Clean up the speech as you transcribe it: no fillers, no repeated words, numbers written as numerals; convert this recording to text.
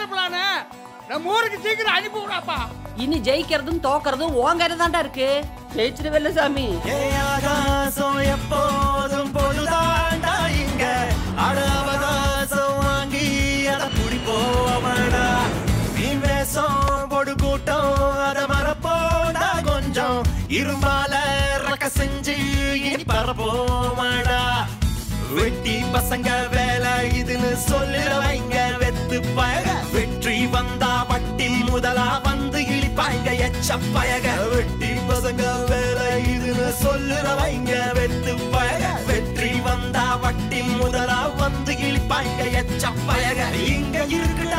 அனுப்பலானே. நம்ம ஊருக்கு சீக்கிரம் அனுப்பி விடாப்பா. இனி ஜெயிக்கிறதும் தோக்கறதும் உன் கையில தான்டா இருக்கு. ஜெயிச்சிருவல்ல சாமி. ஆகாசம் எப்போதும் பொழுதாண்டா இங்க அவகாசம் வாங்கி அத குடிப்போமாடா. மீன் வேஷம் பொடு கூட்டம் அத மறப்போடா. கொஞ்சம் இருமால ரக்க செஞ்சு இனி பரப்போமாடா. வெட்டி பசங்க வேலை இதுன்னு சொல்லுறவைங்க வெத்து பயக. வெற்றி வந்தா வட்டி முதலா வந்து இழிப்பாங்க எச்ச பயக. வெட்டி பசங்க வேலை இதுன்னு சொல்லுறவைங்க வெத்து பயக. வெற்றி வந்தா வட்டி முதலா வந்து இழிப்பாங்க எச்ச பயக. இங்க இருக்கு